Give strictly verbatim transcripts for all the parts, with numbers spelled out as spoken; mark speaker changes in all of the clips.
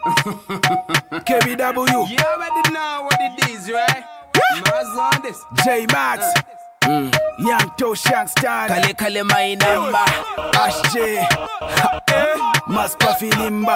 Speaker 1: K B W.
Speaker 2: You already know what it is, right? Maz on this.
Speaker 1: J Max. Uh. Mm. Young Toe Shank Star.
Speaker 2: Kale Kale my number.
Speaker 1: Ash J. Mas Puffy Limba.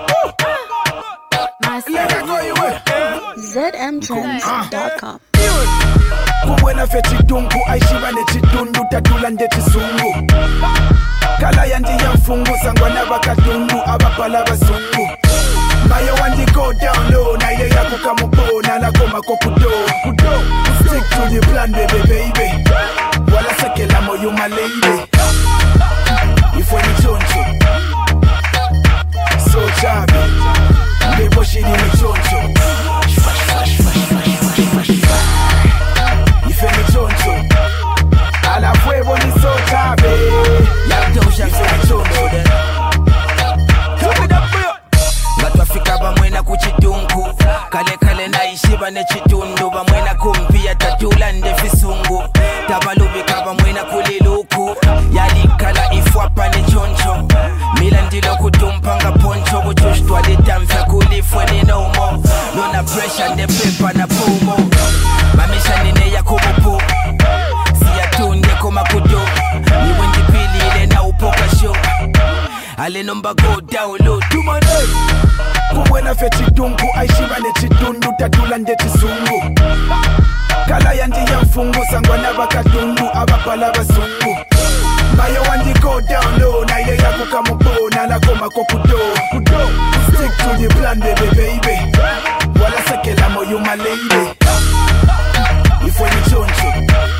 Speaker 3: Z M Trends dot com.
Speaker 1: Kuwena feti dungu aishiba ne chitundu tatula ndeti sungu. Kala yandi ya mfungu sangwana bakatundu abapala basungu. Mayo wandi go down low na ile ya kukamubo na la koma kokudo. Stick to the plan baby baby. Wala sekela moyo my lady. If when you choncho so chabi. Bebo shidi ni choncho. Shwash shwash shwash shwash shwash shwash. If when you choncho ala fuego ni so chabi.
Speaker 2: Young Toe Shank Star. Batwafika bamwena kuchitungu. Kale kale na ishiba ne chitundu. Bamwena kumpia tatula nde fisungu. Tabalubika bamwena kuliluku. Yalikala ifwapa ne choncho. Mila ndilo kutumpanga poncho. Buchushtua litamfya kulifwe ni no more. Nona pressure nde pepa na pumo. Mamisha nine ya kumupu. Siya tunde koma kudo. Ni wendi pili ile na upoka show. Ale number go down low to my name.
Speaker 1: Kuwena feti dungu aishiba ne chitundu tatula ndeti sungu. Kala yandi ya mfungu sangwana bakatundu abapala basungu. Mayo wandi go down low na ile ya kukamubo na la koma kokudo. Stick to the plan baby baby. Wala sekela moyo my lady. If when you choncho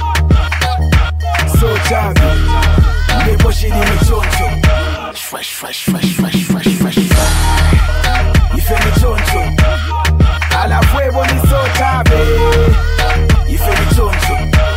Speaker 1: so chabi. Bebo shidi ni choncho. Fresh, fresh, fresh, fresh, fresh, fresh. If any choncho, ala fuego ni so tabe. If any choncho,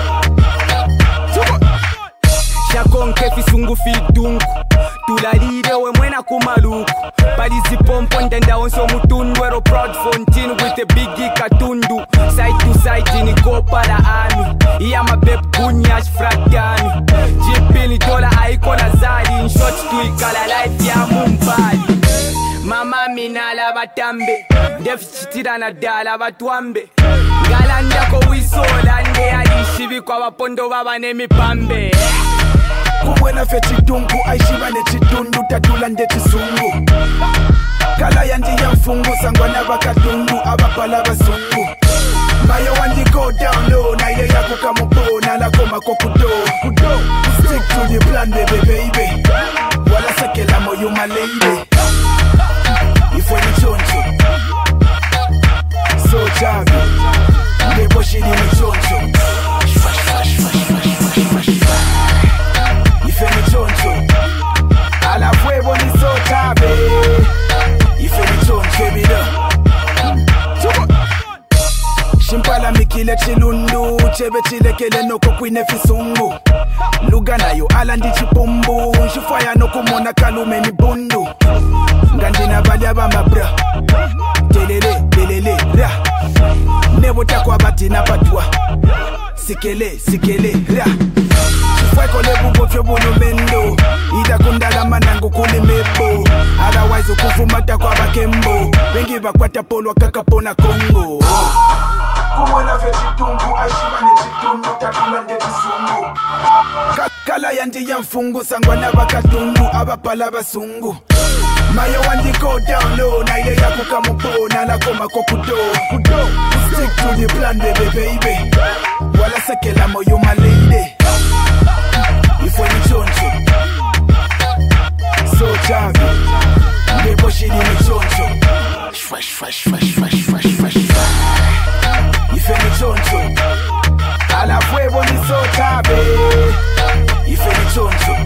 Speaker 4: shakonke fisungu fidungu. Tulalire we mwena kumaluku. Palizi pompo ndenda onso mutundu. Ero proud fontin with a biggie katundu. Side to side ni kopa la anu. Iya mabeb kunyash fratani. Jipini dola aikona zadi. In short tu ikala life ya mumbali. Mama minala batambe. Defichitira na dala batuambe. Galanda ko wisola nde alishibi kwa wapondo baba nemi pambe.
Speaker 1: kuwena feti dungu aishiba ne chitundu tatula ndeti sungu. Kala yandi ya mfungu sangwana bakatundu abapala basungu. Mayo wandi go down low na ile ya kukamubo na la koma kokudo. Stick to the plan baby baby. Wala sekela moyo my lady. If when you choncho so chabi. Bebo shidi ni choncho. Shwash shwash shwash shwash shwash shwash. If when you choncho ala fuego ni so chabi. If when you choncho baby da. Shimpala mikile chilundu. Chebe chilekele noko kwine fisungu. Luga nayo ala ndi chipumbu. Shifaya no kumona kalume ni bundu. Ngandina bali abama bra. Telele, telele, ra. Nebo takwa bati na patwa. Sikele, sikele, ra. Shifaya kole bubo fyo bulu mendo. Ida kundala manangu kuli mebo. Otherwise ukufumata kwa bakembo. Wengi bakwata polo wakakapona Kongo. Kuwena feti tungu aishiba ne chitundu tatula ndeti sungu. Kala yandi ya mfungu sangwana bakatundu abapala basungu. Mayo wandi go down low na ile ya kukamubo na la koma kokudo. Stick to the plan baby baby. Wala sekela moyo my lady. If when you choncho so chabi. Bebo shidi ni choncho. Fresh fresh fresh fresh fresh fresh. If any choncho ala fuego ni so tabe. If any choncho.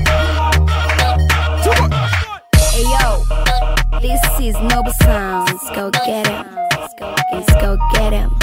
Speaker 3: Hey yo, this is Noble Sounds. Go get him. Let's go get him.